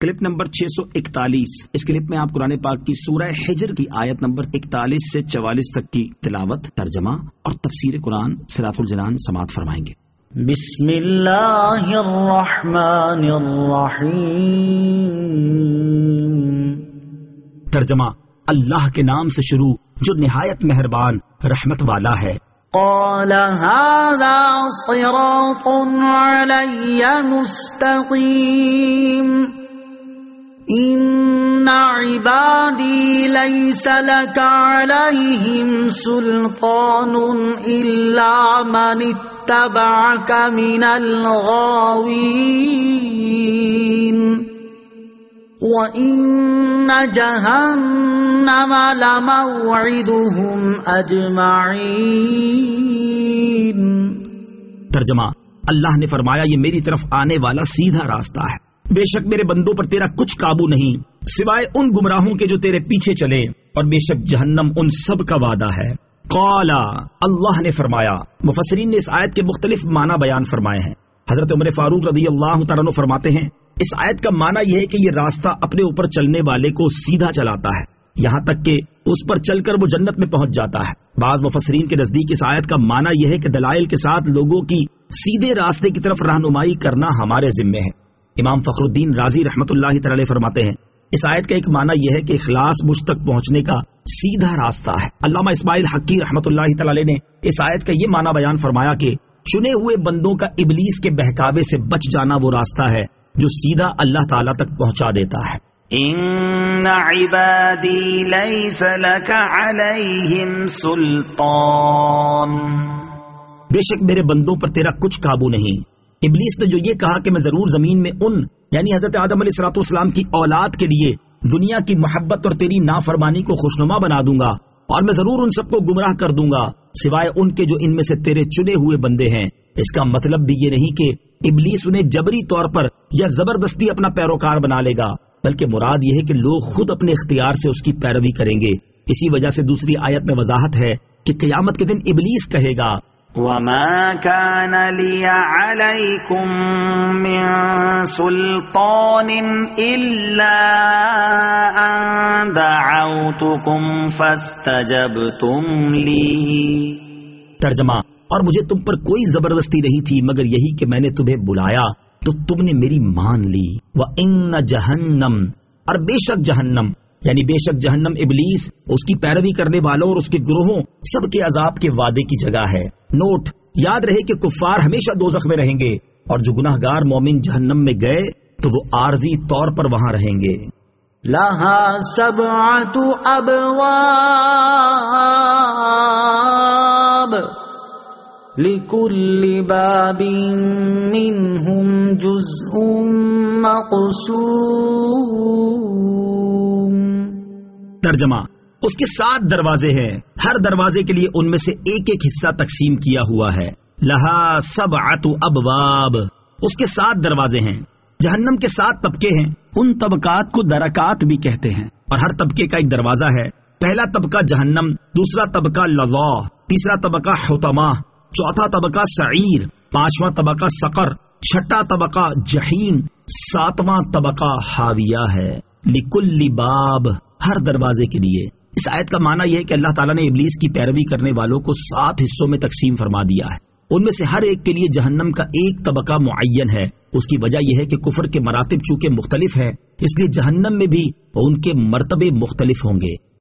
Clip number 641۔ اس clip میں آپ قرآن پاک کی سورہ حجر کی آیت نمبر 41 سے 44 تک کی تلاوت، ترجمہ اور تفسیر قرآن صراط الجنان سماعت فرمائیں گے۔ بسم اللہ الرحمن الرحیم۔ ترجمہ: اللہ کے نام سے شروع جو نہایت مہربان رحمت والا ہے۔ قال هذا صراط علی مستقیم ان عبادی لیس لک علیہم سلطان الا من اتبعک من الغاوین وَإِنَّ جَهَنَّمَ لَمَوْعِدُهُمْ أَجْمَعِينَ۔ ترجمہ: اللہ نے فرمایا یہ میری طرف آنے والا سیدھا راستہ ہے، بے شک میرے بندوں پر تیرا کچھ قابو نہیں سوائے ان گمراہوں کے جو تیرے پیچھے چلے، اور بے شک جہنم ان سب کا وعدہ ہے۔ قال، اللہ نے فرمایا۔ مفسرین نے اس آیت کے مختلف معنی بیان فرمائے ہیں۔ حضرت عمر فاروق رضی اللہ تعالیٰ عنہ فرماتے ہیں اس آیت کا معنی یہ ہے کہ یہ راستہ اپنے اوپر چلنے والے کو سیدھا چلاتا ہے، یہاں تک کہ اس پر چل کر وہ جنت میں پہنچ جاتا ہے۔ بعض مفسرین کے نزدیک اس آیت کا معنی یہ ہے کہ دلائل کے ساتھ لوگوں کی سیدھے راستے کی طرف رہنمائی کرنا ہمارے ذمے ہے۔ امام فخر الدین رازی رحمۃ اللہ تعالی فرماتے ہیں اس آیت کا ایک معنی یہ ہے کہ اخلاص مجھ تک پہنچنے کا سیدھا راستہ ہے۔ علامہ اسماعیل حقی رحمۃ اللہ تعالی نے اس آیت کا یہ معنی بیان فرمایا کہ چنے ہوئے بندوں کا ابلیس کے بہکاوے سے بچ جانا وہ راستہ ہے جو سیدھا اللہ تعالیٰ تک پہنچا دیتا ہے۔ ان عبادی لیس لک علیہم سلطان، بے شک میرے بندوں پر تیرا کچھ قابو نہیں۔ ابلیس نے جو یہ کہا کہ میں ضرور زمین میں ان یعنی حضرت آدم علیہ الصلوۃ والسلام کی اولاد کے لیے دنیا کی محبت اور تیری نافرمانی کو خوشنما بنا دوں گا اور میں ضرور ان سب کو گمراہ کر دوں گا سوائے ان کے جو ان میں سے تیرے چنے ہوئے بندے ہیں، اس کا مطلب بھی یہ نہیں کہ ابلیس انہیں جبری طور پر یا زبردستی اپنا پیروکار بنا لے گا، بلکہ مراد یہ ہے کہ لوگ خود اپنے اختیار سے اس کی پیروی کریں گے۔ اسی وجہ سے دوسری آیت میں وضاحت ہے کہ قیامت کے دن ابلیس کہے گا وَمَا كَانَ لِيَ عَلَيْكُمْ مِنْ سُلْطَانٍ إِلَّا أَنْ دَعَوْتُكُمْ فَاسْتَجَبْتُمْ لِي۔ ترجمہ: اور مجھے تم پر کوئی زبردستی نہیں تھی مگر یہی کہ میں نے تمہیں بلایا تو تم نے میری مان لی۔ وَإِنَّ جَهَنَّمَ، اور بے شک جہنم یعنی بے شک جہنم ابلیس، اس کی پیروی کرنے والوں اور اس کے گروہوں سب کے عذاب کے وعدے کی جگہ ہے۔ نوٹ: یاد رہے کہ کفار ہمیشہ دوزخ میں رہیں گے اور جو گناہ گار مومن جہنم میں گئے تو وہ عارضی طور پر وہاں رہیں گے۔ لہا سبعۃ ابواب لِكُلِّ بَابٍ مِّنْهُمْ جُزْءٌ مَّقْسُومٌ۔ ترجمہ: اس کے 7 دروازے ہیں، ہر دروازے کے لیے ان میں سے ایک ایک حصہ تقسیم کیا ہوا ہے۔ لہا سبعۃ ابواب، اس کے 7 دروازے ہیں۔ جہنم کے 7 طبقے ہیں، ان طبقات کو درکات بھی کہتے ہیں، اور ہر طبقے کا ایک دروازہ ہے۔ پہلا طبقہ جہنم، دوسرا طبقہ لظا، تیسرا طبقہ حطمہ، چوتھا طبقہ سعیر، پانچواں طبقہ سقر، چھٹا طبقہ جحیم، ساتواں طبقہ حاویہ ہے۔ لکل باب، ہر دروازے کے لیے۔ اس آیت کا معنی یہ ہے کہ اللہ تعالیٰ نے ابلیس کی پیروی کرنے والوں کو 7 حصوں میں تقسیم فرما دیا ہے، ان میں سے ہر ایک کے لیے جہنم کا ایک طبقہ معین ہے۔ اس کی وجہ یہ ہے کہ کفر کے مراتب چونکہ مختلف ہیں، اس لیے جہنم میں بھی ان کے مرتبے مختلف ہوں گے۔